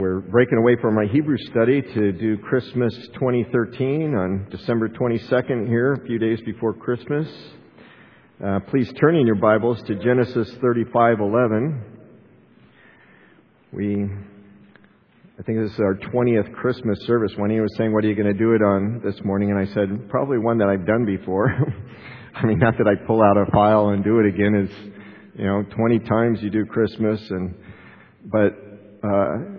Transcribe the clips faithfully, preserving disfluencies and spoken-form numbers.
We're breaking away from our Hebrew study to do Christmas twenty thirteen on December twenty-second here, a few days before Christmas. Uh, please turn in your Bibles to Genesis thirty-five eleven. We, I think this is our twentieth Christmas service. When he was saying, what are you going to do it on this morning? And I said, probably one that I've done before. I mean, not that I pull out a file and do it again. It's, you know, twenty times you do Christmas. and But... Uh,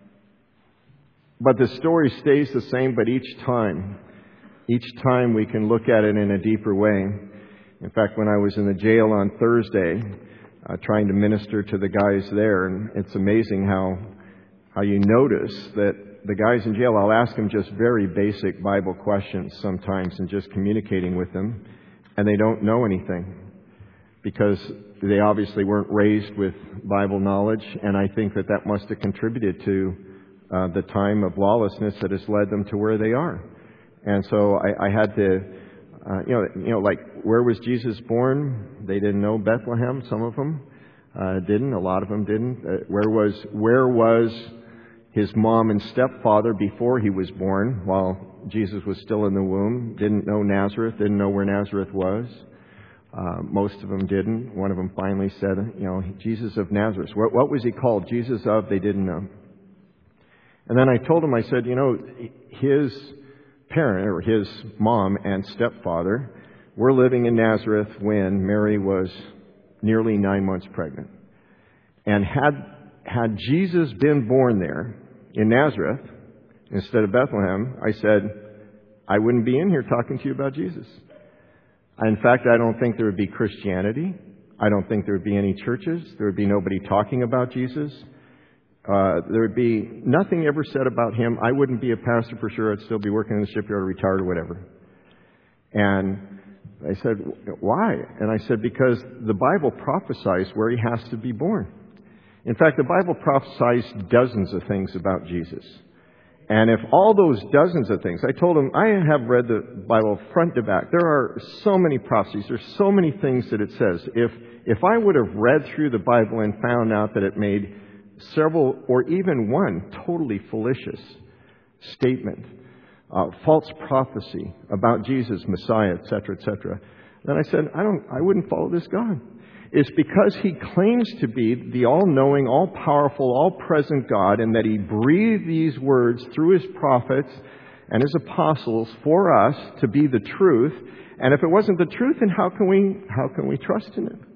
But the story stays the same, but each time, each time we can look at it in a deeper way. In fact, when I was in the jail on Thursday, uh, trying to minister to the guys there, and it's amazing how how you notice that the guys in jail, I'll ask them just very basic Bible questions sometimes and just communicating with them, and they don't know anything because they obviously weren't raised with Bible knowledge, and I think that that must have contributed to Uh, the time of lawlessness that has led them to where they are. And so I, I had to, uh, you know, you know, like, where was Jesus born? They didn't know. Bethlehem, some of them uh, didn't. A lot of them didn't. Uh, where was where was his mom and stepfather before he was born, while Jesus was still in the womb? Didn't know Nazareth. Didn't know where Nazareth was. Uh, most of them didn't. One of them finally said, you know, Jesus of Nazareth. What, what was he called? Jesus of? They didn't know. And then I told him, I said, you know, his parent, or his mom and stepfather, were living in Nazareth when Mary was nearly nine months pregnant. And had had Jesus been born there in Nazareth instead of Bethlehem, I said, I wouldn't be in here talking to you about Jesus. In fact, I don't think there would be Christianity. I don't think there would be any churches. There would be nobody talking about Jesus. Uh, there would be nothing ever said about him. I wouldn't be a pastor for sure. I'd still be working in the shipyard or retired or whatever. And I said, why? And I said, because the Bible prophesies where he has to be born. In fact, the Bible prophesies dozens of things about Jesus. And if all those dozens of things, I told him, I have read the Bible front to back. There are so many prophecies. There's so many things that it says. If, if I would have read through the Bible and found out that it made several, or even one, totally fallacious statement, uh, false prophecy about Jesus, Messiah, et cetera, et cetera. Then I said, I don't, I wouldn't follow this God. It's because he claims to be the all-knowing, all-powerful, all-present God, and that he breathed these words through his prophets and his apostles for us to be the truth. And if it wasn't the truth, then how can we, how can we trust in it?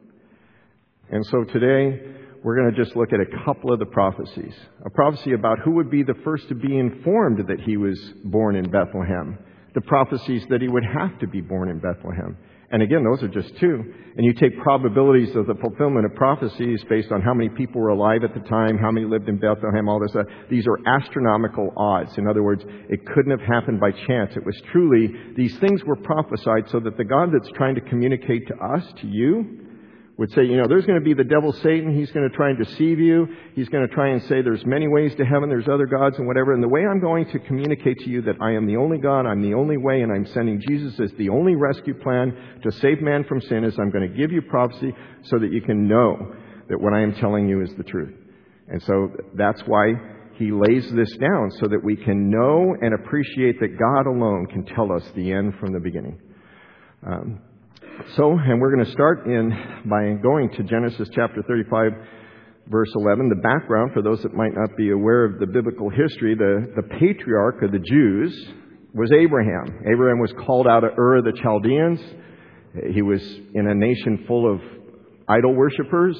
And so today, we're going to just look at a couple of the prophecies. A prophecy about who would be the first to be informed that he was born in Bethlehem. The prophecies that he would have to be born in Bethlehem. And again, those are just two. And you take probabilities of the fulfillment of prophecies based on how many people were alive at the time, how many lived in Bethlehem, all this. Uh, these are astronomical odds. In other words, it couldn't have happened by chance. It was truly, these things were prophesied so that the God that's trying to communicate to us, to you, would say, you know, there's going to be the devil Satan. He's going to try and deceive you. He's going to try and say there's many ways to heaven. There's other gods and whatever. And the way I'm going to communicate to you that I am the only God, I'm the only way, and I'm sending Jesus as the only rescue plan to save man from sin is I'm going to give you prophecy so that you can know that what I am telling you is the truth. And so that's why he lays this down so that we can know and appreciate that God alone can tell us the end from the beginning. Um, So, and we're going to start in by going to Genesis chapter thirty-five, verse eleven. The background, for those that might not be aware of the biblical history, the, the patriarch of the Jews was Abraham. Abraham was called out of Ur of the Chaldeans. He was in a nation full of idol worshipers.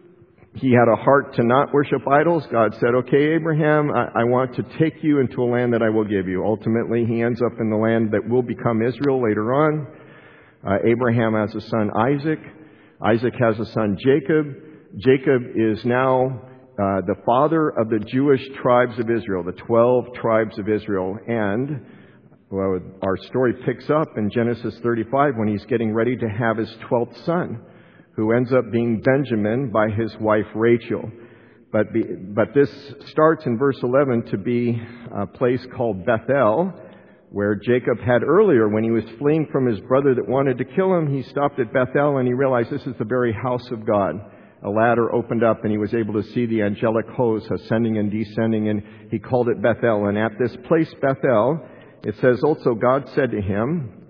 He had a heart to not worship idols. God said, okay, Abraham, I, I want to take you into a land that I will give you. Ultimately, he ends up in the land that will become Israel later on. Uh, Abraham has a son, Isaac. Isaac has a son, Jacob. Jacob is now uh, the father of the Jewish tribes of Israel, the twelve tribes of Israel. And well, our story picks up in Genesis thirty-five when he's getting ready to have his twelfth son, who ends up being Benjamin by his wife Rachel. But, be, but this starts in verse eleven to be a place called Bethel, where Jacob had earlier, when he was fleeing from his brother that wanted to kill him. He stopped at Bethel and he realized this is the very house of God. a ladder opened up and he was able to see the angelic hosts ascending and descending, and he called it Bethel. And at this place, Bethel, it says also God said to him,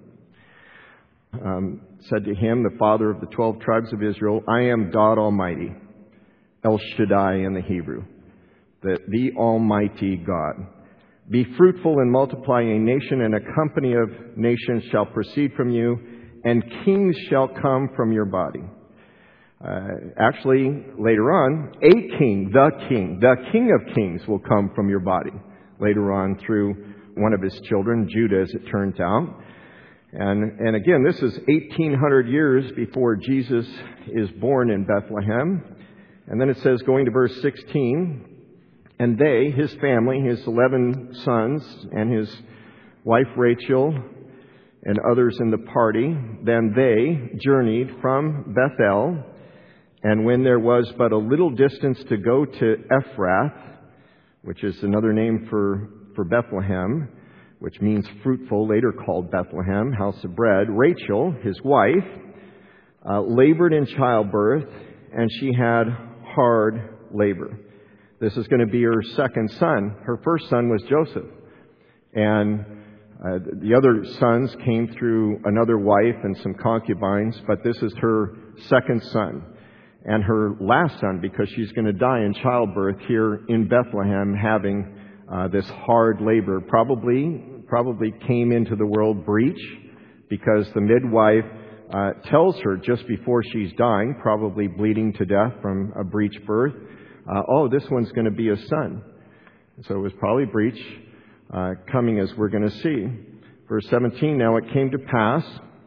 um, said to him, the father of the twelve tribes of Israel, I am God Almighty, El Shaddai in the Hebrew, the, the Almighty God. Be fruitful and multiply, a nation and a company of nations shall proceed from you, and kings shall come from your body. Uh, actually, later on, a king, the king, the king of kings will come from your body. Later on, through one of his children, Judah, as it turns out. And, and again, this is eighteen hundred years before Jesus is born in Bethlehem. And then it says, going to verse sixteen, and they, his family, his eleven sons, and his wife Rachel, and others in the party, then they journeyed from Bethel, and when there was but a little distance to go to Ephrath, which is another name for, for Bethlehem, which means fruitful, later called Bethlehem, house of bread, Rachel, his wife, uh, labored in childbirth, and she had hard labor. This is going to be her second son. Her first son was Joseph. And uh, the other sons came through another wife and some concubines, but this is her second son. And her last son, because she's going to die in childbirth here in Bethlehem, having uh, this hard labor. Probably, probably came into the world breech, because the midwife uh, tells her just before she's dying, probably bleeding to death from a breech birth, Uh, oh, this one's going to be a son. So it was probably breech uh, coming, as we're going to see. Verse seventeen, now it came to pass,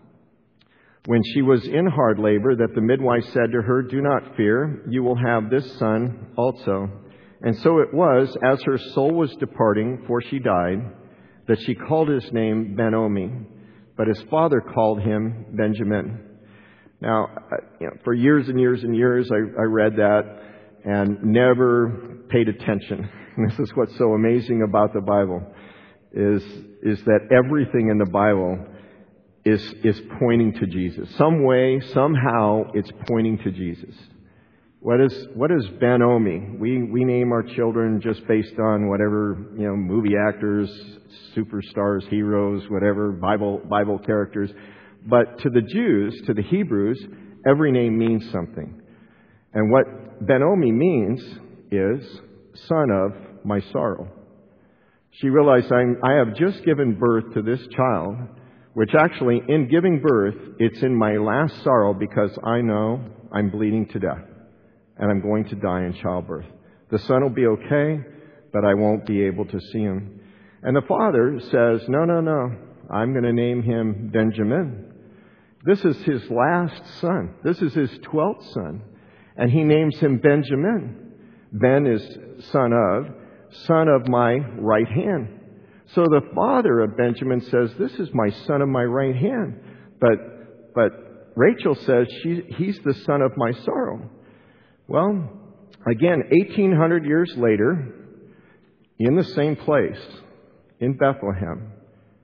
when she was in hard labor, that the midwife said to her, do not fear, you will have this son also. And so it was, as her soul was departing, for she died, that she called his name Ben-Oni, but his father called him Benjamin. Now, you know, for years and years and years, I, I read that and never paid attention. And this is what's so amazing about the Bible, is, is that everything in the Bible is, is pointing to Jesus. Some way, somehow, it's pointing to Jesus. What is, what is Ben-Oni? We, we name our children just based on whatever, you know, movie actors, superstars, heroes, whatever, Bible, Bible characters. But to the Jews, to the Hebrews, every name means something. And what Ben-Oni means is son of my sorrow. She realized, I'm, I have just given birth to this child, which actually, in giving birth, it's in my last sorrow, because I know I'm bleeding to death and I'm going to die in childbirth. The son will be okay, but I won't be able to see him. And the father says, no, no, no, I'm going to name him Benjamin. This is his last son. This is his twelfth son. And he names him Benjamin. Ben is son of, son of my right hand. So the father of Benjamin says, this is my son of my right hand. But, but Rachel says, she, he's the son of my sorrow. Well, again, eighteen hundred years later, in the same place, in Bethlehem,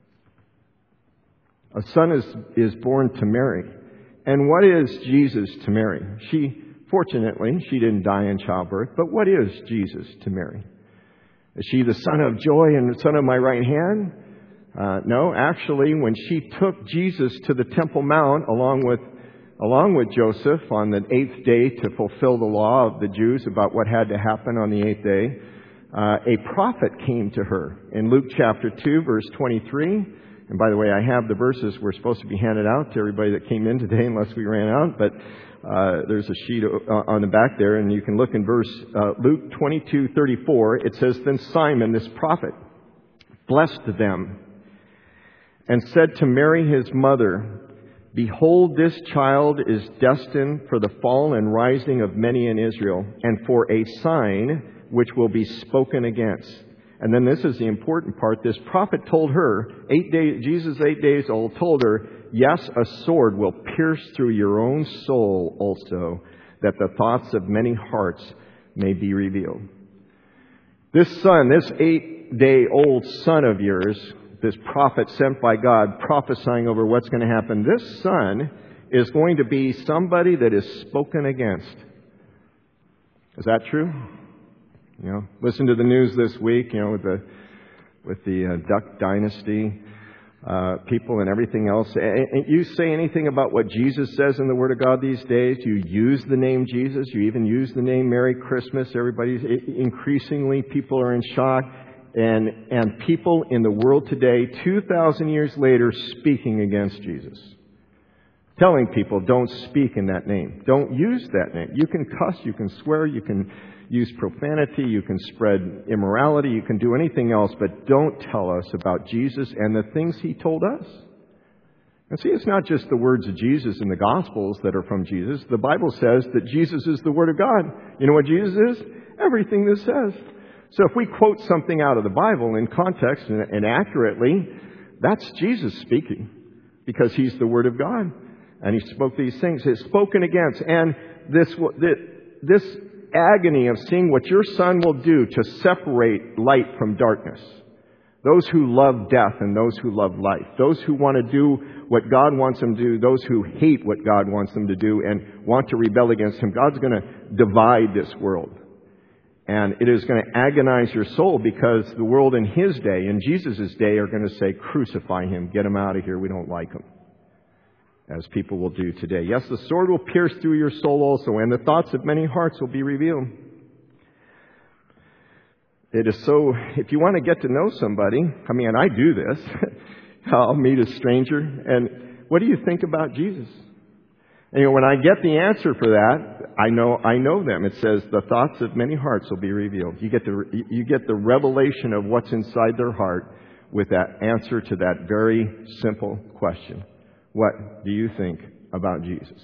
a son is, is born to Mary. And what is Jesus to Mary? She, fortunately, she didn't die in childbirth, but what is Jesus to Mary? Is she the son of joy and the son of my right hand? Uh, no, actually, when she took Jesus to the Temple Mount along with along with Joseph on the eighth day to fulfill the law of the Jews about what had to happen on the eighth day, uh, a prophet came to her in Luke chapter two, verse twenty-three. And by the way, I have the verses were supposed to be handed out to everybody that came in today, unless we ran out. But uh, there's a sheet on the back there, and you can look in verse uh, Luke twenty-two thirty-four. It says, then Simon, this prophet, blessed them and said to Mary his mother, behold, this child is destined for the fall and rising of many in Israel, and for a sign which will be spoken against. And then this is the important part. This prophet told her, eight days, Jesus, eight days old, told her, yes, a sword will pierce through your own soul also, that the thoughts of many hearts may be revealed. This son, this eight-day-old son of yours, this prophet sent by God, prophesying over what's going to happen, this son is going to be somebody that is spoken against. Is that true? You know, listen to the news this week, you know, with the with the uh, Duck Dynasty uh, people and everything else. And you say anything about what Jesus says in the Word of God these days? You use the name Jesus. You even use the name Merry Christmas. Everybody's increasingly people are in shock, and and people in the world today, two thousand years later, speaking against Jesus. Telling people, don't speak in that name. Don't use that name. You can cuss, you can swear, you can use profanity, you can spread immorality, you can do anything else, but don't tell us about Jesus and the things He told us. And see, it's not just the words of Jesus in the Gospels that are from Jesus. The Bible says that Jesus is the Word of God. You know what Jesus is? Everything this says. So if we quote something out of the Bible in context and, and accurately, that's Jesus speaking, because He's the Word of God. And He spoke these things. It's spoken against. And this, this agony of seeing what your Son will do to separate light from darkness. Those who love death and those who love life. Those who want to do what God wants them to do. Those who hate what God wants them to do and want to rebel against Him. God's going to divide this world. And it is going to agonize your soul, because the world in His day, in Jesus' day, are going to say, crucify Him. Get Him out of here. We don't like Him. As people will do today. Yes, the sword will pierce through your soul also, and the thoughts of many hearts will be revealed. It is so, if you want to get to know somebody, I mean, and I do this, I'll meet a stranger, and what do you think about Jesus? And, you know, when I get the answer for that, I know I know them. It says, the thoughts of many hearts will be revealed. You get the, you get the revelation of what's inside their heart with that answer to that very simple question. What do you think about Jesus?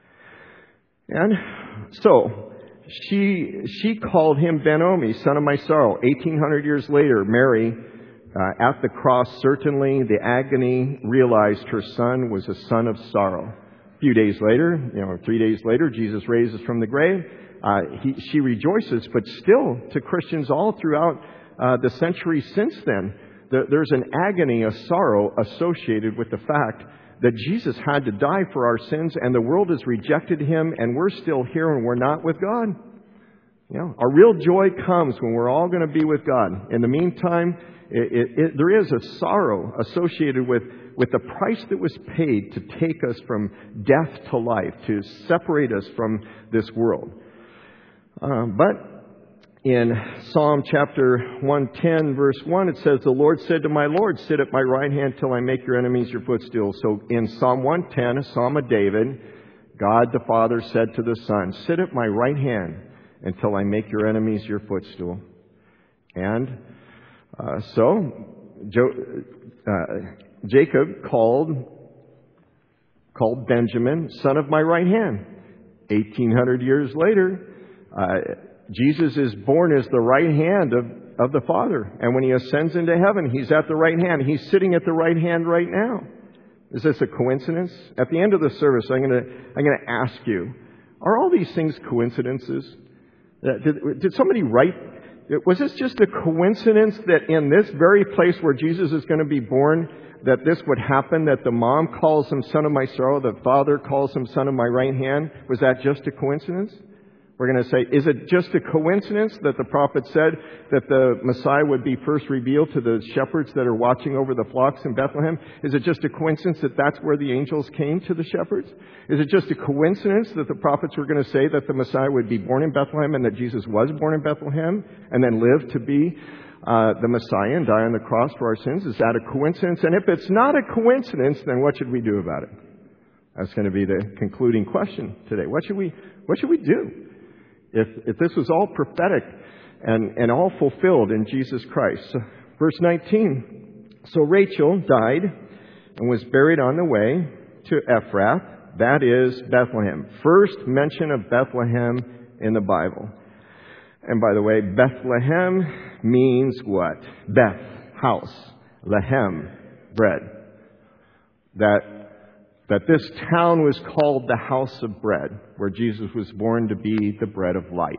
And so, she she called Him Ben-Oni, son of my sorrow. eighteen hundred years later, Mary, uh, at the cross, certainly the agony, realized her Son was a son of sorrow. A few days later, you know, three days later, Jesus raises from the grave. Uh, he, she rejoices, but still, to Christians all throughout uh, the centuries since then, there, there's an agony, a sorrow associated with the fact that Jesus had to die for our sins, and the world has rejected Him, and we're still here and we're not with God. You know, our real joy comes when we're all going to be with God. In the meantime, it, it, it, there is a sorrow associated with, with the price that was paid to take us from death to life, to separate us from this world. Um, but in Psalm chapter one ten, verse one, it says, the Lord said to my Lord, sit at my right hand till I make your enemies your footstool. So in Psalm one ten, a Psalm of David, God the Father said to the Son, sit at my right hand until I make your enemies your footstool. And uh, so jo- uh, Jacob called, called Benjamin, son of my right hand. eighteen hundred years later, uh, Jesus is born as the right hand of, of the Father. And when He ascends into heaven, He's at the right hand. He's sitting at the right hand right now. Is this a coincidence? At the end of the service, I'm going to I'm going to ask you, are all these things coincidences? Did, did somebody write, was this just a coincidence that in this very place where Jesus is going to be born, that this would happen, that the mom calls Him son of my sorrow, the Father calls Him son of my right hand? Was that just a coincidence? We're going to say, is it just a coincidence that the prophet said that the Messiah would be first revealed to the shepherds that are watching over the flocks in Bethlehem? Is it just a coincidence that that's where the angels came to the shepherds? Is it just a coincidence that the prophets were going to say that the Messiah would be born in Bethlehem and that Jesus was born in Bethlehem and then lived to be uh, the Messiah and die on the cross for our sins? Is that a coincidence? And if it's not a coincidence, then what should we do about it? That's going to be the concluding question today. What should we, what should we do? If, if this was all prophetic and, and all fulfilled in Jesus Christ. So, verse nineteen. So Rachel died and was buried on the way to Ephrath, that is Bethlehem. First mention of Bethlehem in the Bible. And by the way, Bethlehem means what? Beth, house. Lehem, bread. That that this town was called the house of bread, where Jesus was born to be the bread of life.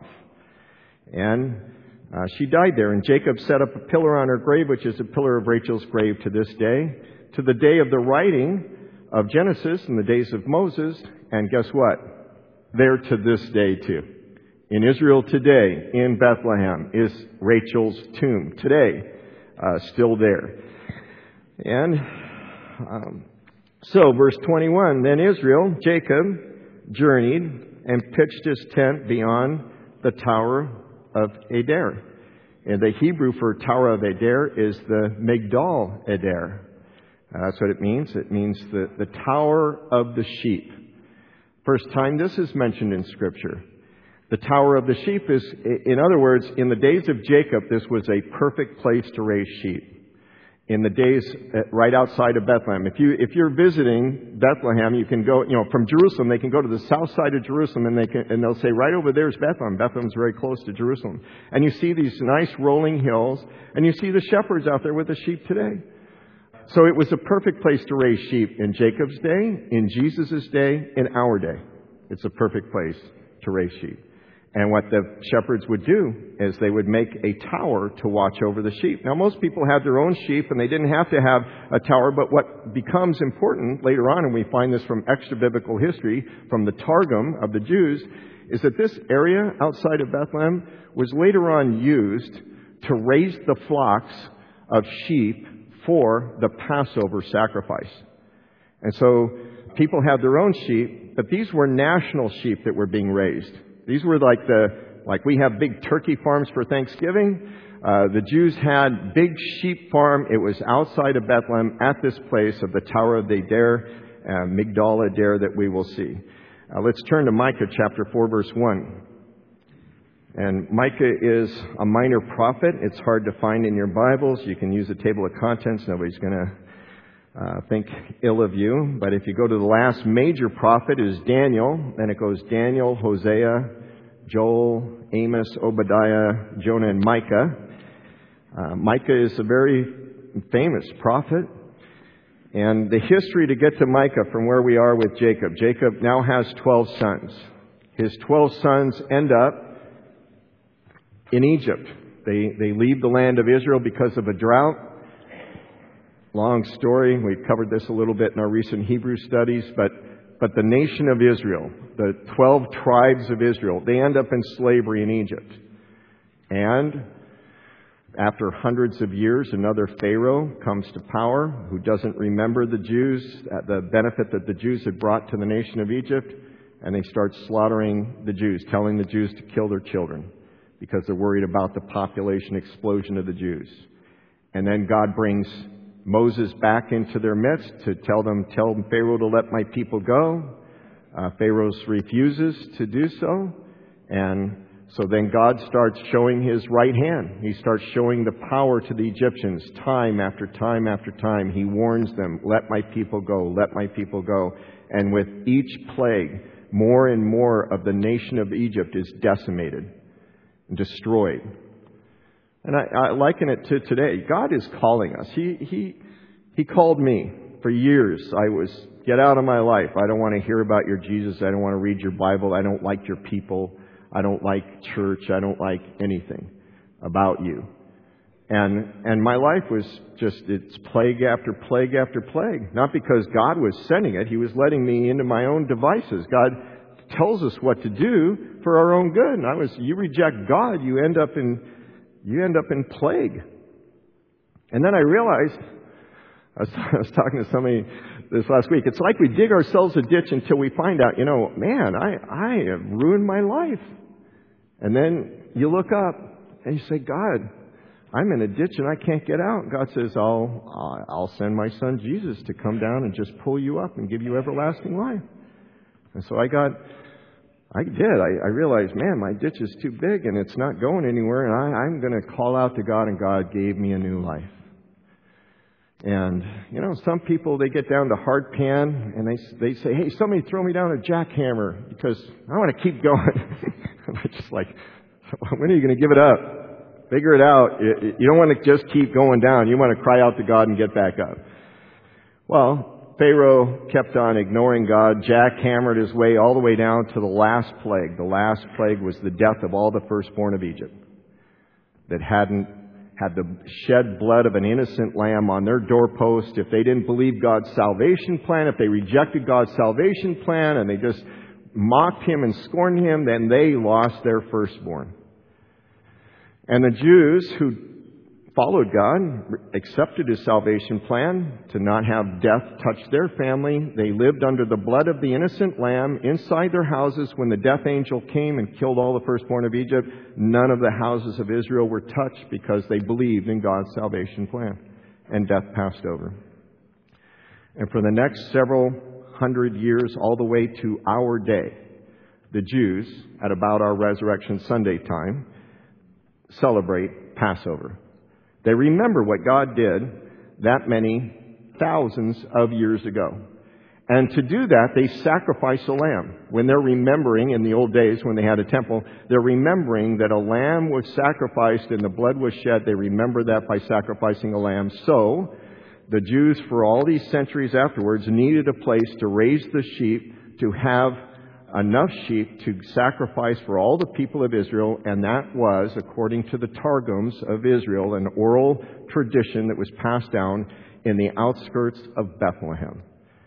And uh, she died there, and Jacob set up a pillar on her grave, which is a pillar of Rachel's grave to this day, to the day of the writing of Genesis in the days of Moses. And guess what? There to this day too. In Israel today, in Bethlehem, is Rachel's tomb. Today, uh, still there. And um, so, verse twenty-one, then Israel, Jacob, journeyed and pitched his tent beyond the Tower of Adair. And the Hebrew for Tower of Adair is the Migdal Adair. Uh, that's what it means. It means the, the Tower of the Sheep. First time this is mentioned in Scripture. The Tower of the Sheep is, in other words, in the days of Jacob, this was a perfect place to raise sheep. In the days right outside of Bethlehem. If you, if you're visiting Bethlehem, you can go, you know, from Jerusalem, they can go to the south side of Jerusalem and they can, and they'll say, right over there is Bethlehem. Bethlehem's very close to Jerusalem. And you see these nice rolling hills and you see the shepherds out there with the sheep today. So it was a perfect place to raise sheep in Jacob's day, in Jesus' day, in our day. It's a perfect place to raise sheep. And what the shepherds would do is they would make a tower to watch over the sheep. Now, most people had their own sheep, and they didn't have to have a tower. But what becomes important later on, and we find this from extra-biblical history, from the Targum of the Jews, is that this area outside of Bethlehem was later on used to raise the flocks of sheep for the Passover sacrifice. And so people had their own sheep, but these were national sheep that were being raised. These were like the, like we have big turkey farms for Thanksgiving. Uh, the Jews had big sheep farm. It was outside of Bethlehem at this place of the Tower of Adair, uh, Migdal Adair that we will see. Uh, let's turn to Micah chapter four, verse one. And Micah is a minor prophet. It's hard to find in your Bibles. You can use a table of contents. Nobody's going to Uh, think ill of you. But if you go to the last major prophet, is Daniel. Then it goes Daniel, Hosea, Joel, Amos, Obadiah, Jonah, and Micah. Uh, Micah is a very famous prophet. And the history to get to Micah from where we are with Jacob. Jacob now has twelve sons. His twelve sons end up in Egypt. They, they leave the land of Israel because of a drought. Long story. We covered this a little bit in our recent Hebrew studies, but but the nation of Israel, the twelve tribes of Israel, they end up in slavery in Egypt. And after hundreds of years, another Pharaoh comes to power who doesn't remember the Jews, the benefit that the Jews had brought to the nation of Egypt, and they start slaughtering the Jews, telling the Jews to kill their children because they're worried about the population explosion of the Jews. And then God brings Moses back into their midst to tell them, tell Pharaoh to let my people go. Uh, Pharaoh refuses to do so. And so then God starts showing his right hand. He starts showing the power to the Egyptians time after time after time. He warns them, let my people go, let my people go. And with each plague, more and more of the nation of Egypt is decimated and destroyed. And I, I liken it to today. God is calling us. He, he, he called me for years. I was, get out of my life. I don't want to hear about your Jesus. I don't want to read your Bible. I don't like your people. I don't like church. I don't like anything about you. And, and my life was just, it's plague after plague after plague. Not because God was sending it. He was letting me into my own devices. God tells us what to do for our own good. And I was, you reject God, you end up in You end up in plague. And then I realized, I was, I was talking to somebody this last week, it's like we dig ourselves a ditch until we find out, you know, man, I, I have ruined my life. And then you look up and you say, God, I'm in a ditch and I can't get out. God says, I'll, I'll send my son Jesus to come down and just pull you up and give you everlasting life. And so I got... I did. I, I realized, man, my ditch is too big and it's not going anywhere. And I, I'm going to call out to God, and God gave me a new life. And, you know, some people, they get down to hard pan and they they say, hey, somebody throw me down a jackhammer because I want to keep going. I'm just like, when are you going to give it up? Figure it out. You, you don't want to just keep going down. You want to cry out to God and get back up. Well, Pharaoh kept on ignoring God, jackhammered his way all the way down to the last plague. The last plague was the death of all the firstborn of Egypt that hadn't had the shed blood of an innocent lamb on their doorpost. If they didn't believe God's salvation plan, if they rejected God's salvation plan and they just mocked him and scorned him, then they lost their firstborn. And the Jews who followed God, accepted His salvation plan to not have death touch their family. They lived under the blood of the innocent lamb inside their houses. When the death angel came and killed all the firstborn of Egypt, none of the houses of Israel were touched because they believed in God's salvation plan. And death passed over. And for the next several hundred years, all the way to our day, the Jews, at about our Resurrection Sunday time, celebrate Passover. They remember what God did that many thousands of years ago. And to do that, they sacrifice a lamb. When they're remembering, in the old days when they had a temple, they're remembering that a lamb was sacrificed and the blood was shed. They remember that by sacrificing a lamb. So, the Jews, for all these centuries afterwards, needed a place to raise the sheep, to have enough sheep to sacrifice for all the people of Israel, and that was, according to the Targums of Israel, an oral tradition that was passed down in the outskirts of Bethlehem.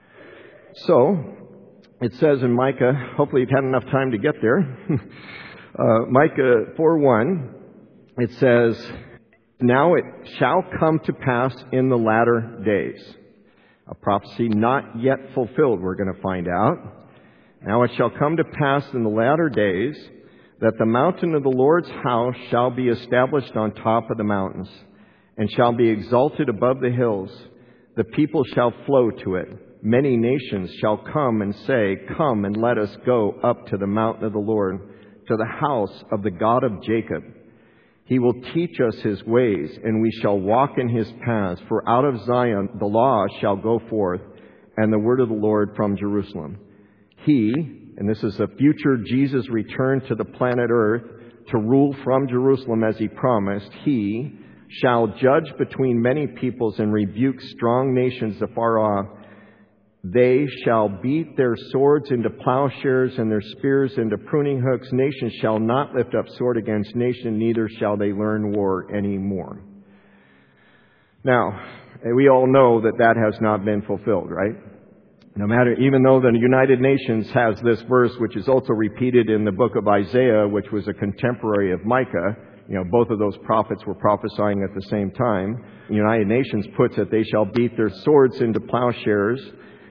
So, it says in Micah, hopefully you've had enough time to get there, uh, Micah four one, it says, "Now it shall come to pass in the latter days." A prophecy not yet fulfilled, we're going to find out. "Now it shall come to pass in the latter days that the mountain of the Lord's house shall be established on top of the mountains, and shall be exalted above the hills. The people shall flow to it. Many nations shall come and say, 'Come and let us go up to the mountain of the Lord, to the house of the God of Jacob. He will teach us His ways, and we shall walk in His paths. For out of Zion the law shall go forth, and the word of the Lord from Jerusalem. He," and this is a future Jesus return to the planet Earth to rule from Jerusalem as He promised, "He shall judge between many peoples and rebuke strong nations afar off. They shall beat their swords into plowshares and their spears into pruning hooks. Nation shall not lift up sword against nation, neither shall they learn war anymore." Now, we all know that that has not been fulfilled, right? No matter, even though the United Nations has this verse, which is also repeated in the book of Isaiah, which was a contemporary of Micah, you know, both of those prophets were prophesying at the same time. The United Nations puts that they shall beat their swords into plowshares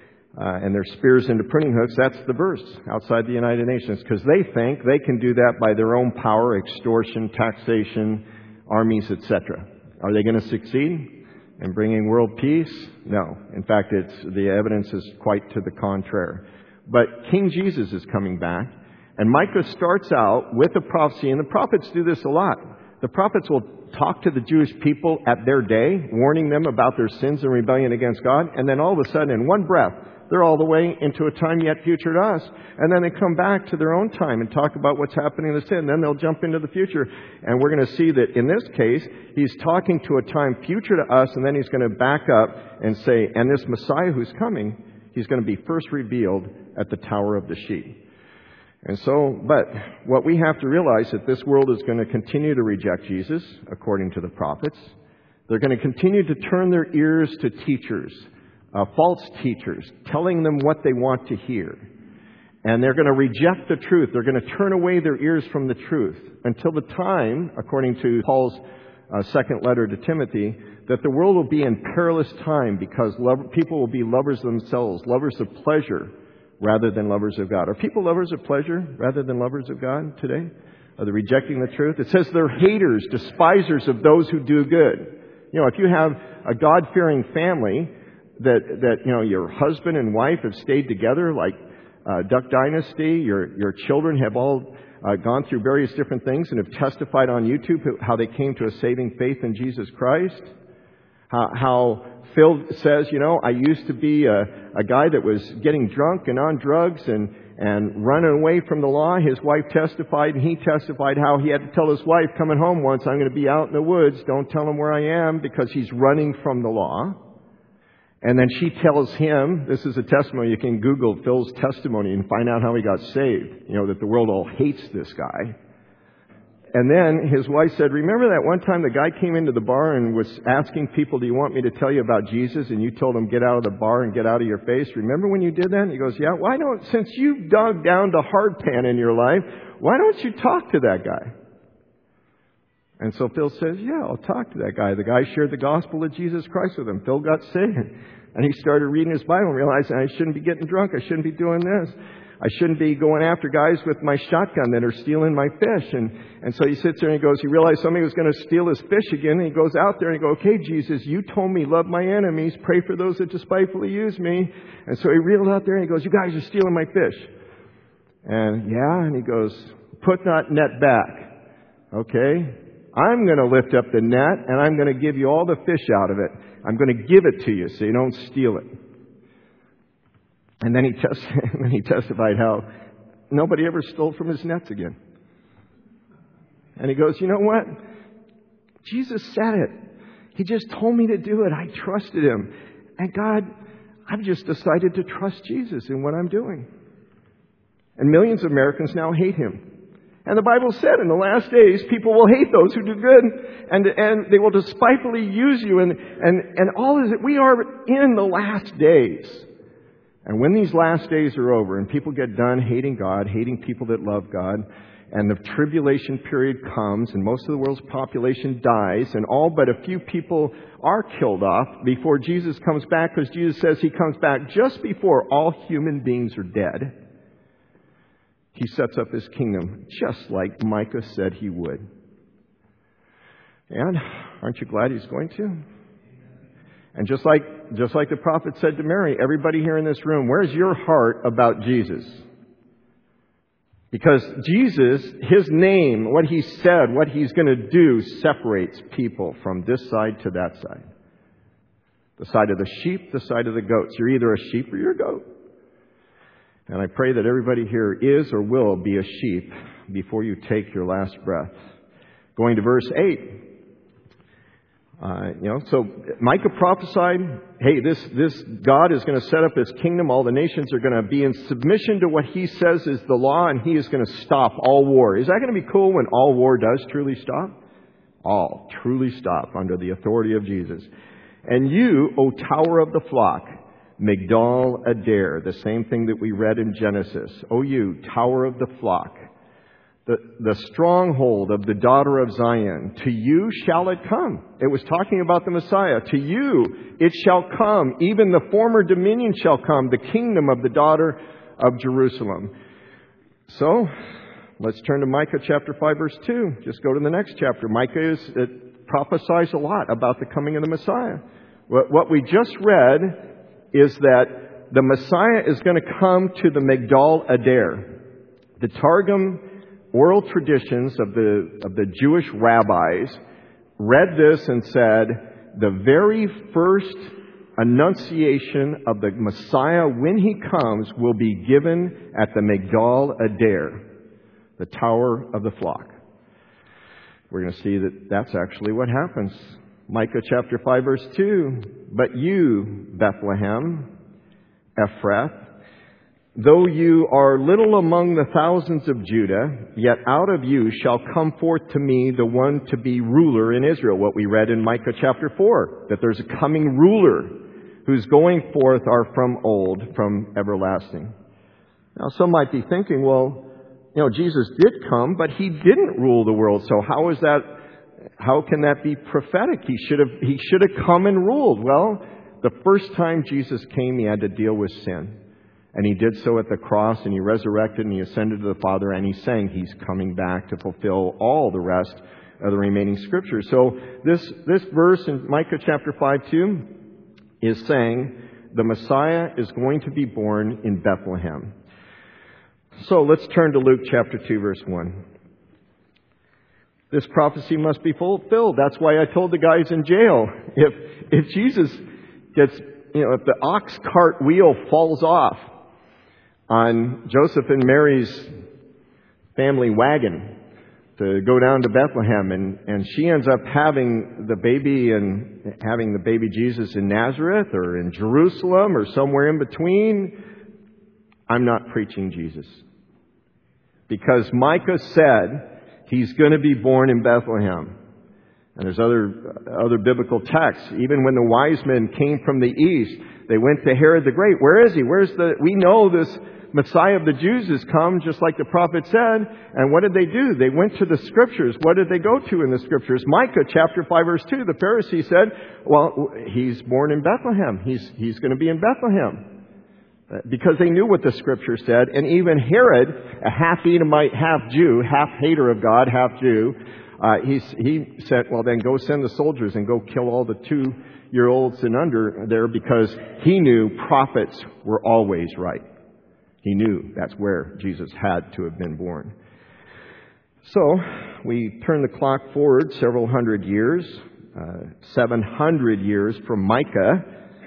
uh, and their spears into pruning hooks. That's the verse outside the United Nations, because they think they can do that by their own power, extortion, taxation, armies, et cetera. Are they going to succeed in bringing world peace? No. In fact, it's, the evidence is quite to the contrary. But King Jesus is coming back, and Micah starts out with a prophecy, and the prophets do this a lot. The prophets will talk to the Jewish people at their day, warning them about their sins and rebellion against God, and then all of a sudden, in one breath, they're all the way into a time yet future to us. And then they come back to their own time and talk about what's happening in the sin. Then they'll jump into the future. And we're going to see that in this case, He's talking to a time future to us, and then He's going to back up and say, and this Messiah who's coming, He's going to be first revealed at the Tower of the Sheep. And so, but what we have to realize that this world is going to continue to reject Jesus, according to the prophets. They're going to continue to turn their ears to teachers, Uh, false teachers, telling them what they want to hear. And they're going to reject the truth. They're going to turn away their ears from the truth until the time, according to Paul's uh, second letter to Timothy, that the world will be in perilous time because love, people will be lovers of themselves, lovers of pleasure rather than lovers of God. Are people lovers of pleasure rather than lovers of God today? Are they rejecting the truth? It says they're haters, despisers of those who do good. You know, if you have a God-fearing family, that, that, you know, your husband and wife have stayed together like uh, Duck Dynasty. Your, your children have all uh, gone through various different things and have testified on YouTube how they came to a saving faith in Jesus Christ. How, how Phil says, you know, I used to be a, a guy that was getting drunk and on drugs and, and running away from the law. His wife testified, and he testified how he had to tell his wife coming home once, I'm going to be out in the woods. Don't tell him where I am, because he's running from the law. And then she tells him, this is a testimony, you can Google Phil's testimony and find out how he got saved. You know, that the world all hates this guy. And then his wife said, remember that one time the guy came into the bar and was asking people, do you want me to tell you about Jesus? And you told him, get out of the bar and get out of your face. Remember when you did that? And he goes, yeah, why don't, since you've dug down to hardpan in your life, why don't you talk to that guy? And so Phil says, yeah, I'll talk to that guy. The guy shared the gospel of Jesus Christ with him. Phil got saved. And he started reading his Bible and realized I shouldn't be getting drunk. I shouldn't be doing this. I shouldn't be going after guys with my shotgun that are stealing my fish. And, and so he sits there and he goes, he realized somebody was going to steal his fish again. And he goes out there and he goes, okay, Jesus, you told me love my enemies, pray for those that despitefully use me. And so he reeled out there and he goes, you guys are stealing my fish. And yeah, and he goes, put that net back. Okay, I'm going to lift up the net and I'm going to give you all the fish out of it. I'm going to give it to you so you don't steal it. And then he, test, and then he testified how nobody ever stole from his nets again. And he goes, you know what? Jesus said it. He just told me to do it. I trusted him. And God, I've just decided to trust Jesus in what I'm doing. And millions of Americans now hate him. And the Bible said in the last days, people will hate those who do good, and and they will despitefully use you. And, and, and all is that we are in the last days. And when these last days are over and people get done hating God, hating people that love God, and the tribulation period comes and most of the world's population dies and all but a few people are killed off before Jesus comes back, because Jesus says he comes back just before all human beings are dead, he sets up his kingdom just like Micah said he would. And aren't you glad he's going to? And just like just like the prophet said to Mary, everybody here in this room, where's your heart about Jesus? Because Jesus, his name, what he said, what he's going to do, separates people from this side to that side. The side of the sheep, the side of the goats. You're either a sheep or you're a goat. And I pray that everybody here is or will be a sheep before you take your last breath. Going to verse eight. Uh, you know, so Micah prophesied, hey, this, this God is going to set up his kingdom. All the nations are going to be in submission to what he says is the law, and he is going to stop all war. Is that going to be cool when all war does truly stop? All truly stop under the authority of Jesus. And you, O tower of the flock, Migdal Adair, the same thing that we read in Genesis. O you, tower of the flock, The, the stronghold of the daughter of Zion, to you shall it come. It was talking about the Messiah. To you it shall come. Even the former dominion shall come, the kingdom of the daughter of Jerusalem. So, let's turn to Micah chapter five, verse two. Just go to the next chapter. Micah is, it prophesies a lot about the coming of the Messiah. What, what we just read is that the Messiah is going to come to the Migdal Adair. The Targum oral traditions of the of the Jewish rabbis read this and said the very first annunciation of the Messiah when he comes will be given at the Migdal Adair, the tower of the flock. We're going to see that that's actually what happens. Micah chapter five, verse two. But you, Bethlehem, Ephrath, though you are little among the thousands of Judah, yet out of you shall come forth to me the one to be ruler in Israel. What we read in Micah chapter four, that there's a coming ruler whose going forth are from old, from everlasting. Now some might be thinking, well, you know, Jesus did come, but he didn't rule the world. So how is that, how can that be prophetic? He should have, he should have come and ruled. Well, the first time Jesus came, he had to deal with sin. And he did so at the cross, and he resurrected, and he ascended to the Father, and he's saying he's coming back to fulfill all the rest of the remaining scriptures. So this, this verse in Micah chapter five, two is saying the Messiah is going to be born in Bethlehem. So let's turn to Luke chapter two, verse one. This prophecy must be fulfilled. That's why I told the guys in jail, if, if Jesus gets, you know, if the ox cart wheel falls off on Joseph and Mary's family wagon to go down to Bethlehem, and, and she ends up having the baby and having the baby Jesus in Nazareth or in Jerusalem or somewhere in between, I'm not preaching Jesus. Because Micah said He's going to be born in Bethlehem. And there's other other biblical texts. Even when the wise men came from the east, they went to Herod the Great. Where is he? Where's the... We know this Messiah of the Jews has come, just like the prophet said. And what did they do? They went to the Scriptures. What did they go to in the Scriptures? Micah chapter five, verse two. The Pharisee said, well, he's born in Bethlehem. He's, he's going to be in Bethlehem. Because they knew what the Scripture said. And even Herod, a half Edomite, half Jew, half hater of God, half Jew, uh, he, he said, well, then go send the soldiers and go kill all the two-year-olds and under there, because he knew prophets were always right. He knew that's where Jesus had to have been born. So we turn the clock forward several hundred years, uh, seven hundred years from Micah,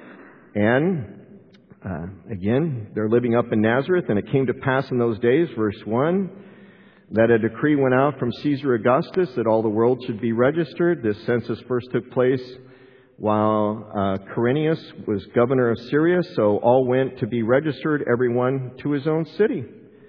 and Uh, again, they're living up in Nazareth, and it came to pass in those days, verse one, that a decree went out from Caesar Augustus that all the world should be registered. This census first took place while uh, Quirinius was governor of Syria, so all went to be registered, everyone to his own city.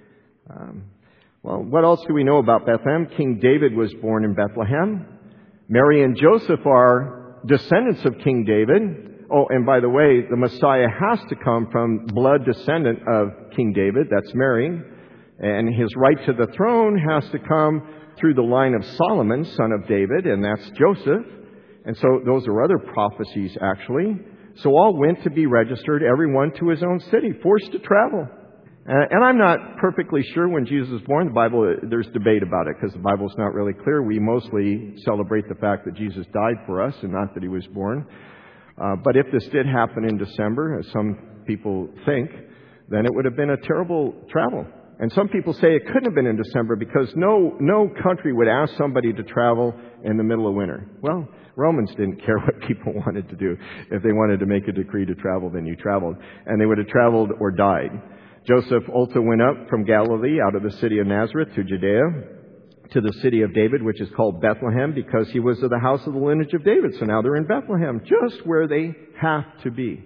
Um, well, what else do we know about Bethlehem? King David was born in Bethlehem. Mary and Joseph are descendants of King David. Oh, and by the way, the Messiah has to come from blood descendant of King David. That's Mary. And his right to the throne has to come through the line of Solomon, son of David, and that's Joseph. And so those are other prophecies, actually. So all went to be registered, everyone to his own city, forced to travel. And I'm not perfectly sure when Jesus was born. The Bible, there's debate about it because the Bible's not really clear. We mostly celebrate the fact that Jesus died for us and not that he was born. Uh, but if this did happen in December, as some people think, then it would have been a terrible travel. And some people say it couldn't have been in December because no no country would ask somebody to travel in the middle of winter. Well, Romans didn't care what people wanted to do. If they wanted to make a decree to travel, then you traveled. And they would have traveled or died. Joseph also went up from Galilee out of the city of Nazareth to Judea, to the city of David, which is called Bethlehem, because he was of the house of the lineage of David. So now they're in Bethlehem, just where they have to be.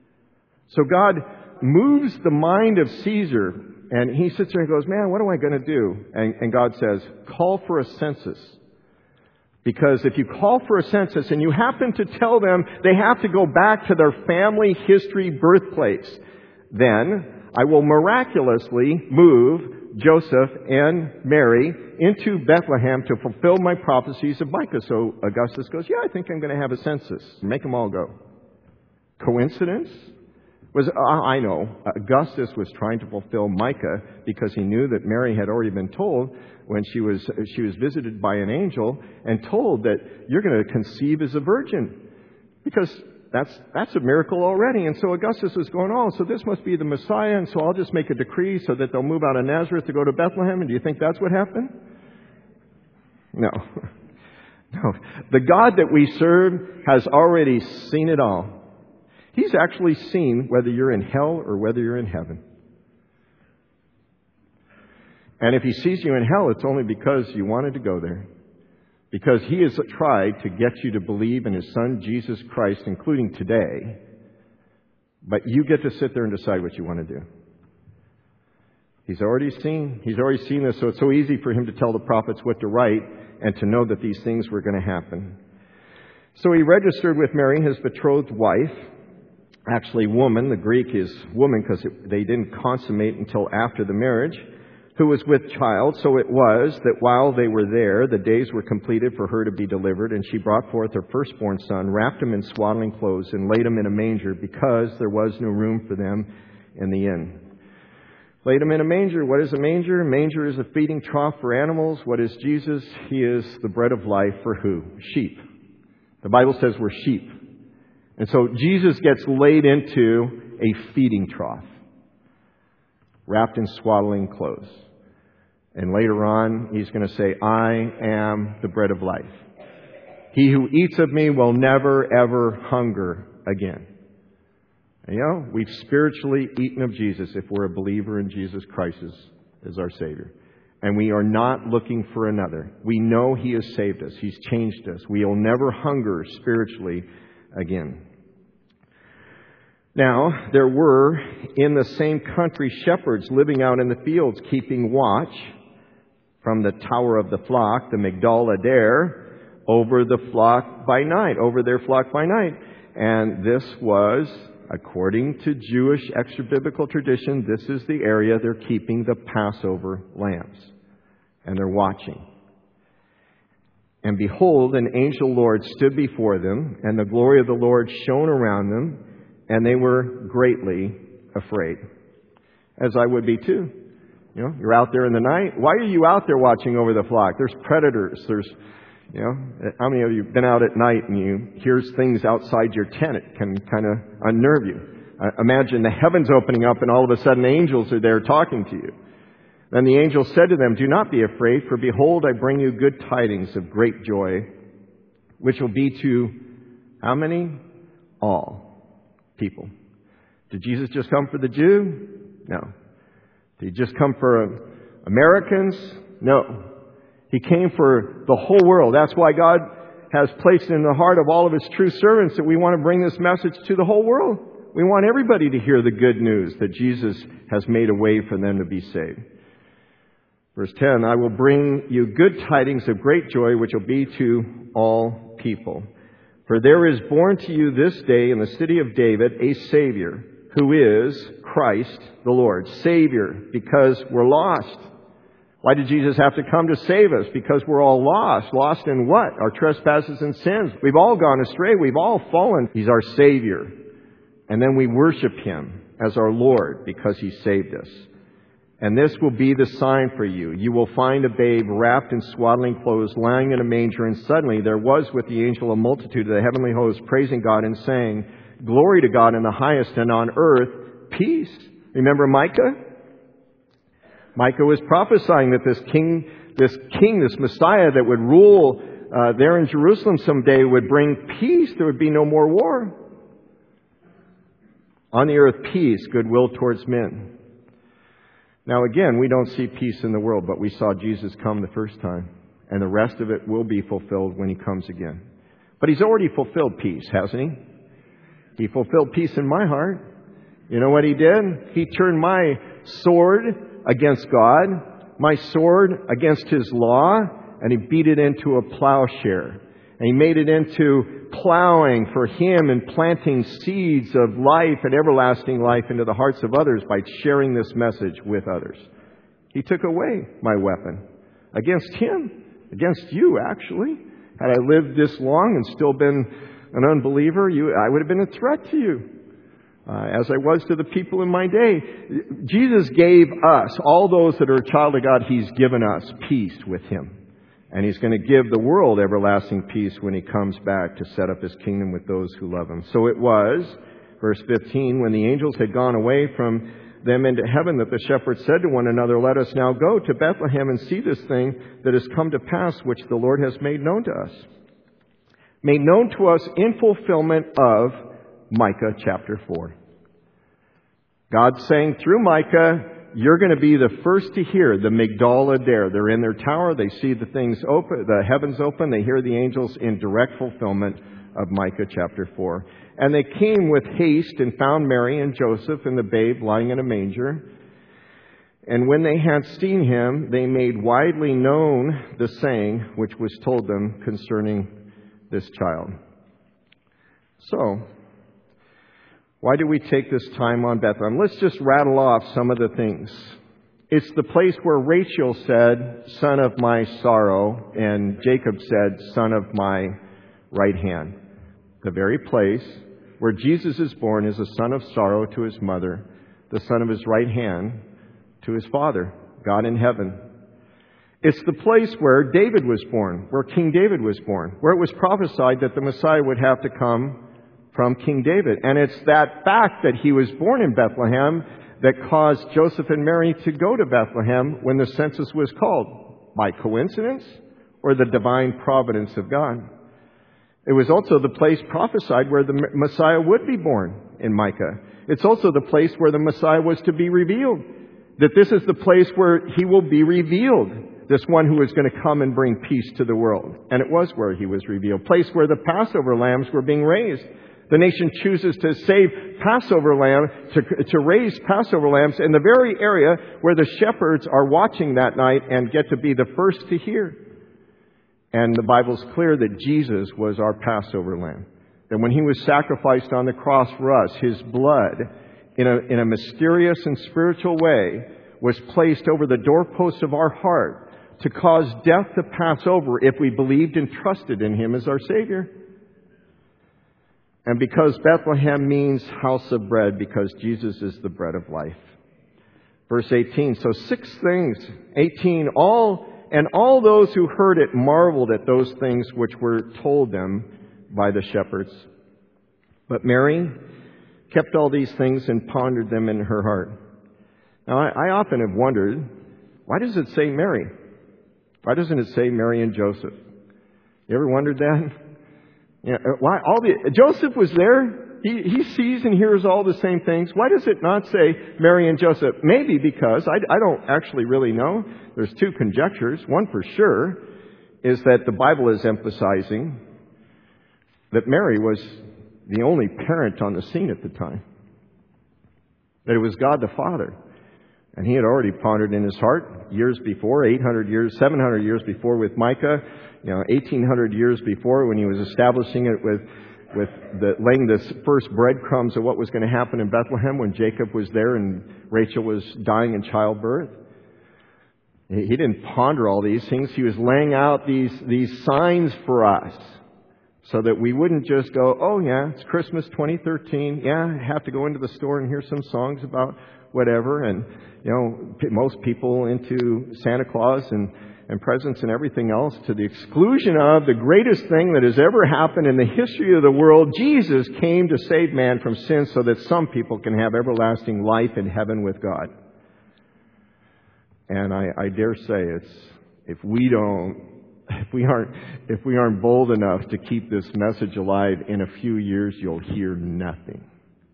So God moves the mind of Caesar, and he sits there and goes, man, what am I going to do? And, and God says, call for a census. Because if you call for a census and you happen to tell them they have to go back to their family history birthplace, then I will miraculously move Joseph and Mary into Bethlehem to fulfill my prophecies of Micah. So Augustus goes, yeah, I think I'm going to have a census. Make them all go. Coincidence? Was uh, I know. Augustus was trying to fulfill Micah because he knew that Mary had already been told when she was she was visited by an angel and told that you're going to conceive as a virgin. Because That's that's a miracle already. And so Augustus was going, oh, so this must be the Messiah, and so I'll just make a decree so that they'll move out of Nazareth to go to Bethlehem. And do you think that's what happened? No. No. The God that we serve has already seen it all. He's actually seen whether you're in hell or whether you're in heaven. And if he sees you in hell, it's only because you wanted to go there. Because he has tried to get you to believe in his Son, Jesus Christ, including today. But you get to sit there and decide what you want to do. He's already seen, he's already seen this, so it's so easy for him to tell the prophets what to write and to know that these things were going to happen. So he registered with Mary, his betrothed wife. Actually, woman. The Greek is woman because they didn't consummate until after the marriage. Who was with child, so it was that while they were there, the days were completed for her to be delivered, and she brought forth her firstborn son, wrapped him in swaddling clothes, and laid him in a manger, because there was no room for them in the inn. Laid him in a manger. What is a manger? A manger is a feeding trough for animals. What is Jesus? He is the bread of life for who? Sheep. The Bible says we're sheep. And so Jesus gets laid into a feeding trough, wrapped in swaddling clothes. And later on, he's going to say, I am the bread of life. He who eats of me will never, ever hunger again. And, you know, we've spiritually eaten of Jesus if we're a believer in Jesus Christ as, as our Savior. And we are not looking for another. We know he has saved us. He's changed us. We will never hunger spiritually again. Now, there were in the same country shepherds living out in the fields, keeping watch from the tower of the flock, the Migdal Eder, over the flock by night, over their flock by night. And this was, according to Jewish extra-biblical tradition, this is the area they're keeping the Passover lambs. And they're watching. And behold, an angel Lord stood before them, and the glory of the Lord shone around them, and they were greatly afraid. As I would be too. You know, you're out there in the night. Why are you out there watching over the flock? There's predators. There's, you know, how many of you have been out at night and you hear things outside your tent? It can kind of unnerve you. Uh, imagine the heavens opening up and all of a sudden angels are there talking to you. Then the angel said to them, "Do not be afraid, for behold, I bring you good tidings of great joy, which will be to how many? All people." Did Jesus just come for the Jew? No. Did he just come for Americans? No. He came for the whole world. That's why God has placed in the heart of all of His true servants that we want to bring this message to the whole world. We want everybody to hear the good news that Jesus has made a way for them to be saved. Verse ten, "I will bring you good tidings of great joy, which will be to all people. For there is born to you this day in the city of David a Savior, who is Christ the Lord." Savior, because we're lost. Why did Jesus have to come to save us? Because we're all lost. Lost in what? Our trespasses and sins. We've all gone astray. We've all fallen. He's our Savior. And then we worship Him as our Lord because He saved us. "And this will be the sign for you. You will find a babe wrapped in swaddling clothes, lying in a manger." And suddenly there was with the angel a multitude of the heavenly hosts, praising God and saying, "Glory to God in the highest, and on earth, peace." Remember Micah? Micah was prophesying that this king, this king, this Messiah that would rule uh, there in Jerusalem someday would bring peace. There would be no more war. On the earth, peace, goodwill towards men. Now again, we don't see peace in the world, but we saw Jesus come the first time. And the rest of it will be fulfilled when He comes again. But He's already fulfilled peace, hasn't He? He fulfilled peace in my heart. You know what He did? He turned my sword against God, my sword against His law, and He beat it into a plowshare. And He made it into plowing for Him and planting seeds of life and everlasting life into the hearts of others by sharing this message with others. He took away my weapon against Him, against you actually. Had I lived this long and still been an unbeliever, you, I would have been a threat to you. Uh, as I was to the people in my day. Jesus gave us, all those that are a child of God, He's given us peace with Him. And He's going to give the world everlasting peace when He comes back to set up His kingdom with those who love Him. So it was, verse fifteen, "When the angels had gone away from them into heaven, that the shepherds said to one another, 'Let us now go to Bethlehem and see this thing that has come to pass, which the Lord has made known to us.'" Made known to us in fulfillment of Micah chapter four. God saying through Micah, you're going to be the first to hear the Migdal Eder. They're in their tower. They see the things open, the heavens open. They hear the angels in direct fulfillment of Micah chapter four. "And they came with haste and found Mary and Joseph and the babe lying in a manger. And when they had seen Him, they made widely known the saying which was told them concerning this child." So, why do we take this time on Bethlehem? Let's just rattle off some of the things. It's the place where Rachel said, "Son of my sorrow," and Jacob said, "Son of my right hand." The very place where Jesus is born is a son of sorrow to His mother, the son of His right hand to His Father, God in heaven. It's the place where David was born, where King David was born, where it was prophesied that the Messiah would have to come from King David. And it's that fact that He was born in Bethlehem that caused Joseph and Mary to go to Bethlehem when the census was called. By coincidence or the divine providence of God? It was also the place prophesied where the Messiah would be born in Micah. It's also the place where the Messiah was to be revealed. That this is the place where He will be revealed. This one who is going to come and bring peace to the world. And it was where He was revealed. Place where the Passover lambs were being raised. The nation chooses to save Passover lamb, to, to raise Passover lambs in the very area where the shepherds are watching that night and get to be the first to hear. And the Bible's clear that Jesus was our Passover lamb. That when He was sacrificed on the cross for us, His blood, in a, in a mysterious and spiritual way, was placed over the doorposts of our heart to cause death to pass over if we believed and trusted in Him as our Savior. And because Bethlehem means house of bread, because Jesus is the bread of life. Verse eighteen, so six things, eighteen, all, and all those who heard it marveled at those things which were told them by the shepherds. But Mary kept all these things and pondered them in her heart. Now, I, I often have wondered, why does it say Mary? Why doesn't it say Mary and Joseph? You ever wondered that? Yeah, why all the Joseph was there. He, he sees and hears all the same things. Why does it not say Mary and Joseph? Maybe because, I, I don't actually really know. There's two conjectures. One for sure is that the Bible is emphasizing that Mary was the only parent on the scene at the time. That it was God the Father. And He had already pondered in His heart years before, eight hundred years, seven hundred years before with Micah, you know, eighteen hundred years before when He was establishing it with with the, laying the first breadcrumbs of what was going to happen in Bethlehem when Jacob was there and Rachel was dying in childbirth. He, he didn't ponder all these things. He was laying out these, these signs for us so that we wouldn't just go, oh yeah, it's Christmas twenty thirteen. Yeah, I have to go into the store and hear some songs about whatever. And, you know, most people into Santa Claus and and presents and everything else to the exclusion of the greatest thing that has ever happened in the history of the world. Jesus came to save man from sin so that some people can have everlasting life in heaven with God. And I, I dare say it's, if we don't, if we aren't, if we aren't bold enough to keep this message alive, in a few years you'll hear nothing.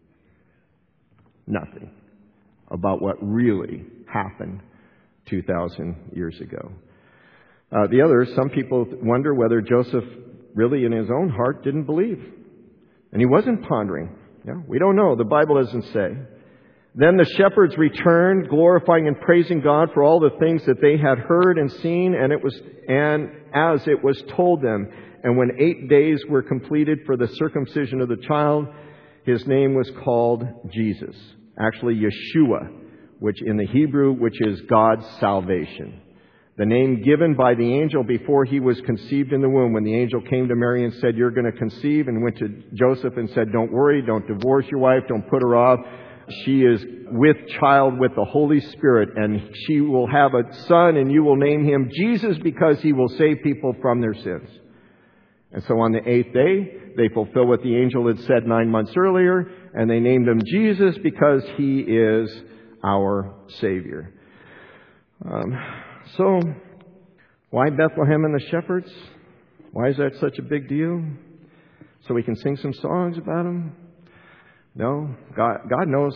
Nothing about what really happened two thousand years ago. Uh, the other, some people wonder whether Joseph really in his own heart didn't believe. And he wasn't pondering. Yeah, we don't know. The Bible doesn't say. Then the shepherds returned, glorifying and praising God for all the things that they had heard and seen, and it was and as it was told them. And when eight days were completed for the circumcision of the child, His name was called Jesus. Actually, Yeshua, which in the Hebrew, which is God's salvation. The name given by the angel before he was conceived in the womb. When the angel came to Mary and said, you're going to conceive, and went to Joseph and said, don't worry, don't divorce your wife, don't put her off. She is with child with the Holy Spirit, and she will have a son, and you will name him Jesus, because he will save people from their sins. And so on the eighth day, they fulfill what the angel had said nine months earlier, and they named him Jesus because he is our Savior. Um, So, why Bethlehem and the shepherds? Why is that such a big deal? So we can sing some songs about them? No. God, God knows.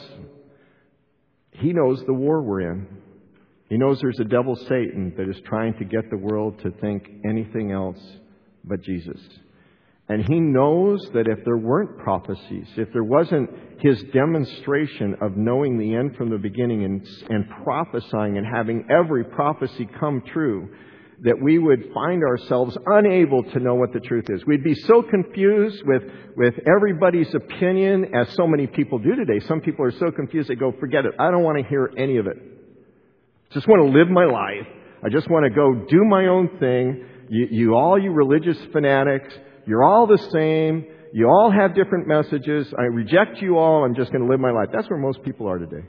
He knows the war we're in. He knows there's a devil, Satan, that is trying to get the world to think anything else but Jesus. And He knows that if there weren't prophecies, if there wasn't His demonstration of knowing the end from the beginning and, and prophesying and having every prophecy come true, that we would find ourselves unable to know what the truth is. We'd be so confused with, with everybody's opinion, as so many people do today. Some people are so confused they go, forget it. I don't want to hear any of it. Just want to live my life. I just want to go do my own thing. You, you all you religious fanatics, you're all the same. You all have different messages. I reject you all. I'm just going to live my life. That's where most people are today.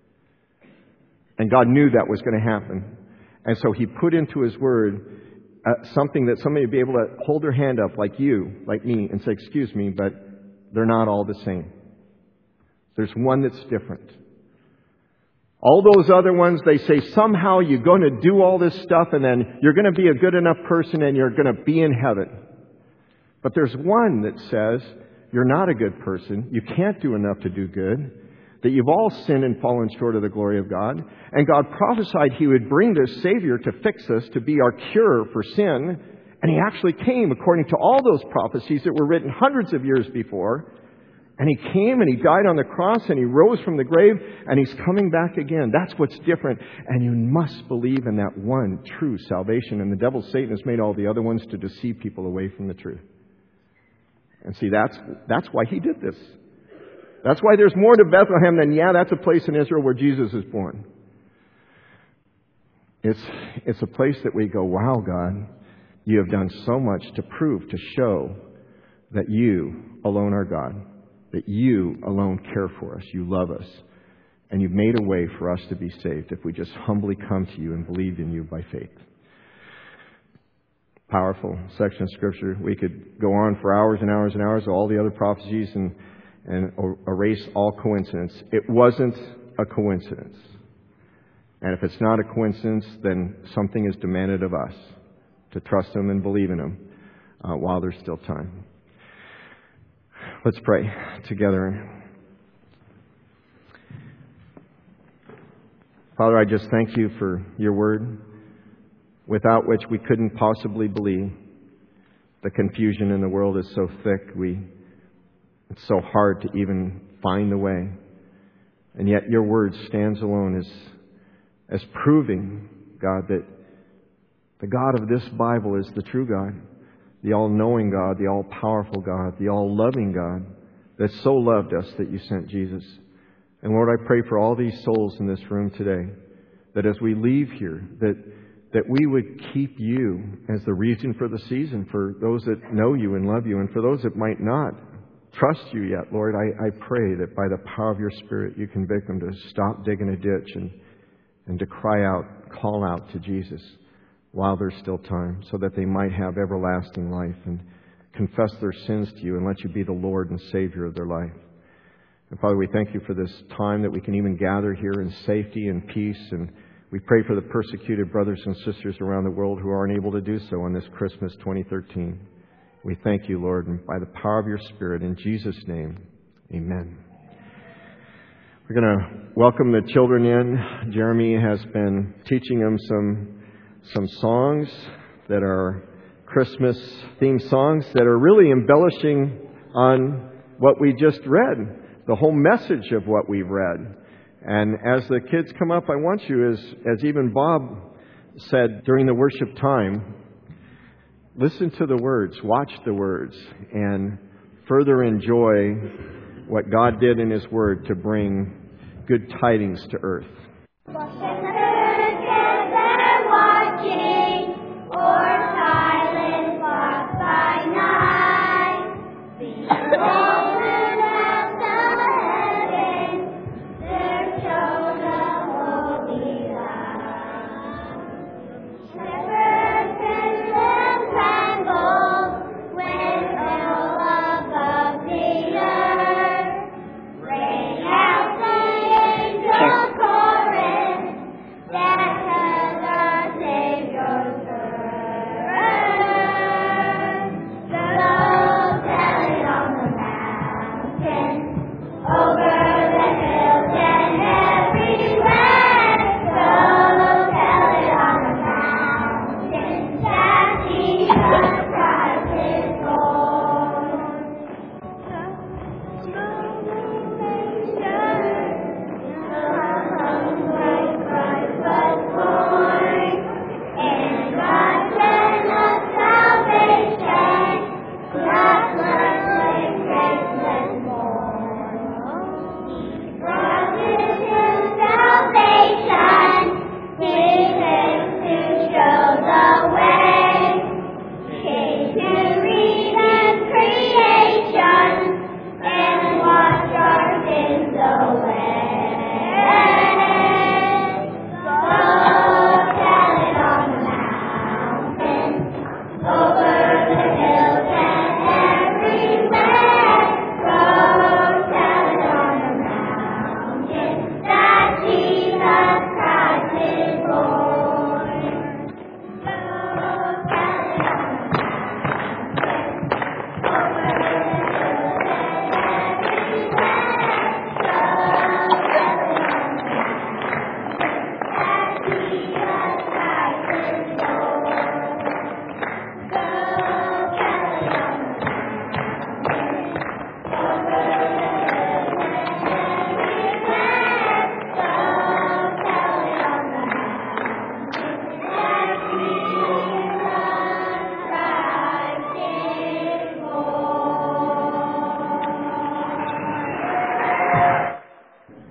And God knew that was going to happen. And so He put into His Word uh, something that somebody would be able to hold their hand up, like you, like me, and say, excuse me, but they're not all the same. There's one that's different. All those other ones, they say somehow you're going to do all this stuff and then you're going to be a good enough person and you're going to be in heaven. But there's one that says you're not a good person, you can't do enough to do good, that you've all sinned and fallen short of the glory of God. And God prophesied He would bring this Savior to fix us, to be our cure for sin. And He actually came according to all those prophecies that were written hundreds of years before. And He came and He died on the cross and He rose from the grave and He's coming back again. That's what's different. And you must believe in that one true salvation. And the devil, Satan, has made all the other ones to deceive people away from the truth. And see, that's, that's why he did this. That's why there's more to Bethlehem than, yeah, that's a place in Israel where Jesus is born. It's, it's a place that we go, wow, God, you have done so much to prove, to show that you alone are God, that you alone care for us, you love us, and you've made a way for us to be saved if we just humbly come to you and believe in you by faith. Powerful section of Scripture. We could go on for hours and hours and hours, all the other prophecies, and, and erase all coincidence. It wasn't a coincidence. And if it's not a coincidence, then something is demanded of us to trust Him and believe in Him uh, while there's still time. Let's pray together. Father, I just thank you for your word, without which we couldn't possibly believe. The confusion in the world is so thick, we it's so hard to even find the way. And yet your word stands alone as, as proving, God, that the God of this Bible is the true God, the all-knowing God, the all-powerful God, the all-loving God that so loved us that you sent Jesus. And Lord, I pray for all these souls in this room today, that as we leave here, that that we would keep you as the reason for the season, for those that know you and love you, and for those that might not trust you yet. Lord, I, I pray that by the power of your Spirit, you convict them to stop digging a ditch and, and to cry out, call out to Jesus while there's still time, so that they might have everlasting life and confess their sins to you and let you be the Lord and Savior of their life. And Father, we thank you for this time that we can even gather here in safety and peace, and we pray for the persecuted brothers and sisters around the world who aren't able to do so on this Christmas twenty thirteen. We thank you, Lord, and by the power of your Spirit, in Jesus' name, amen. We're going to welcome the children in. Jeremy has been teaching them some, some songs that are Christmas-themed songs that are really embellishing on what we just read, the whole message of what we've read. And as the kids come up, I want you, as, as even Bob said during the worship time, listen to the words, watch the words, and further enjoy what God did in His Word to bring good tidings to earth. Sure.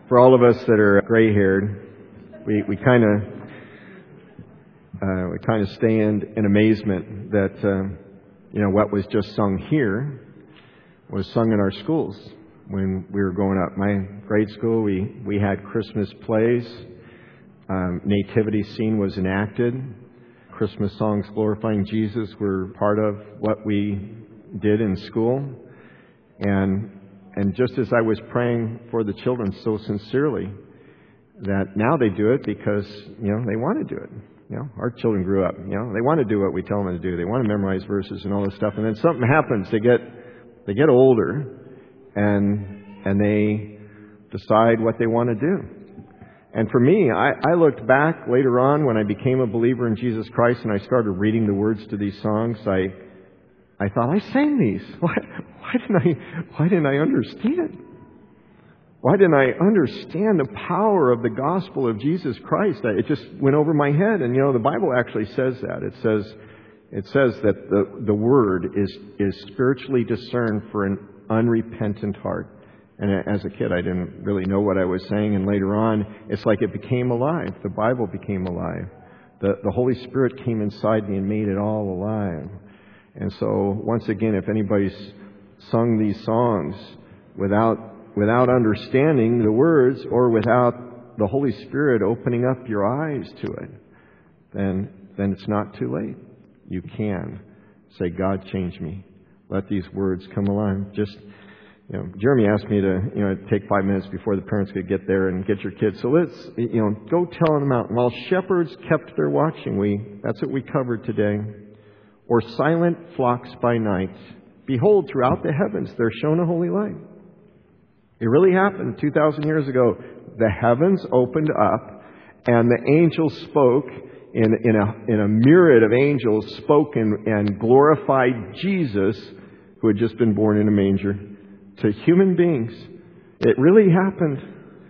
For all of us that are gray-haired, we, we kind of uh, we kind of stand in amazement that uh, you know what was just sung here was sung in our schools when we were growing up. My grade school, we we had Christmas plays, um, nativity scene was enacted, Christmas songs glorifying Jesus were part of what we did in school, and and just as I was praying for the children so sincerely, that now they do it because, you know, they want to do it. You know, our children grew up, you know, they want to do what we tell them to do. They want to memorize verses and all this stuff. And then something happens. They get, they get older and, and they decide what they want to do. And for me, I, I looked back later on when I became a believer in Jesus Christ and I started reading the words to these songs. I, I thought, I sang these. Why, why didn't I, why didn't I understand? Why didn't I understand the power of the gospel of Jesus Christ? It just went over my head. And, you know, the Bible actually says that. It says, it says that the, the word is, is spiritually discerned for an unrepentant heart. And as a kid, I didn't really know what I was saying. And later on, it's like it became alive. The Bible became alive. The, the Holy Spirit came inside me and made it all alive. And so, once again, if anybody's sung these songs without without understanding the words or without the Holy Spirit opening up your eyes to it, then then it's not too late. You can say, God, change me. Let these words come alive. Just, you know, Jeremy asked me to, you know, take five minutes before the parents could get there and get your kids. So let's, you know, go tell on the mountain. While shepherds kept their watching, we that's what we covered today. Or silent flocks by night. Behold, throughout the heavens there shone a holy light. It really happened two thousand years ago. The heavens opened up and the angels spoke in, in, a, in a myriad of angels spoke and, and glorified Jesus, who had just been born in a manger, to human beings. It really happened.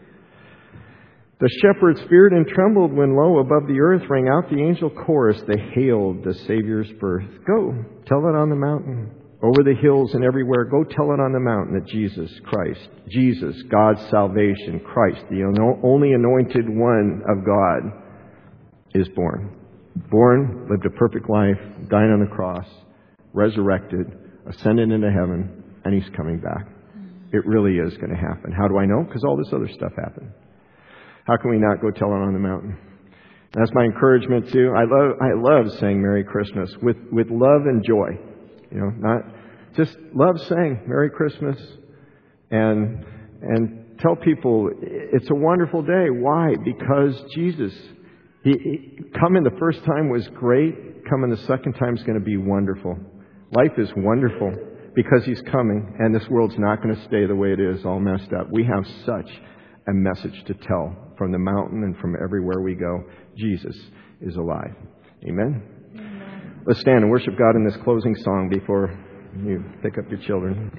The shepherds feared and trembled when, lo, above the earth rang out the angel chorus. They hailed the Savior's birth. Go, tell it on the mountain. Over the hills and everywhere, go tell it on the mountain that Jesus Christ, Jesus, God's salvation, Christ, the only anointed one of God, is born. Born, lived a perfect life, died on the cross, resurrected, ascended into heaven, and He's coming back. It really is going to happen. How do I know? Because all this other stuff happened. How can we not go tell it on the mountain? That's my encouragement too. I love, I love saying Merry Christmas with, with love and joy. You know, not just love saying Merry Christmas and and tell people it's a wonderful day. Why? Because Jesus, he, he coming the first time was great. Coming the second time is going to be wonderful. Life is wonderful because He's coming, and this world's not going to stay the way it is, all messed up. We have such a message to tell from the mountain and from everywhere we go. Jesus is alive. Amen. Let's stand and worship God in this closing song before you pick up your children.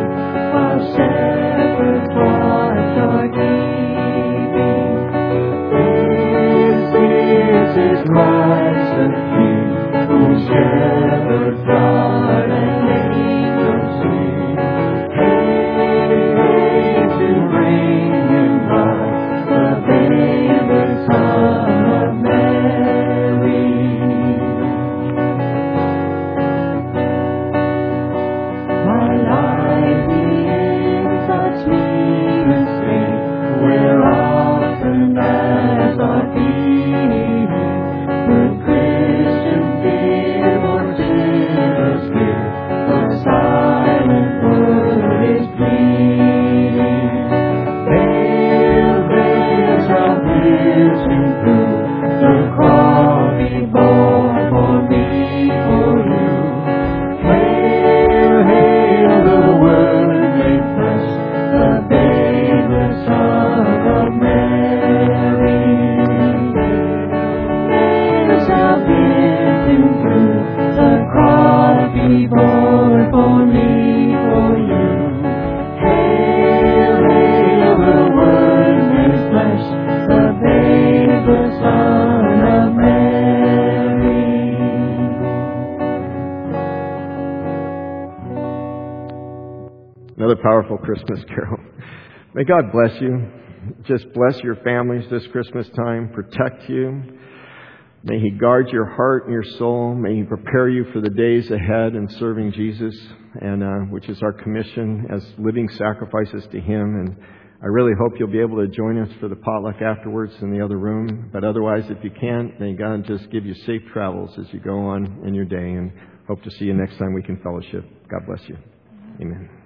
Shepherds watch o'er keeping. powerful Christmas carol. May God bless you. Just bless your families this Christmas time. Protect you. May He guard your heart and your soul. May He prepare you for the days ahead in serving Jesus, and uh, which is our commission as living sacrifices to Him. And I really hope you'll be able to join us for the potluck afterwards in the other room. But otherwise, if you can't, may God just give you safe travels as you go on in your day, and hope to see you next time we can fellowship. God bless you. Amen.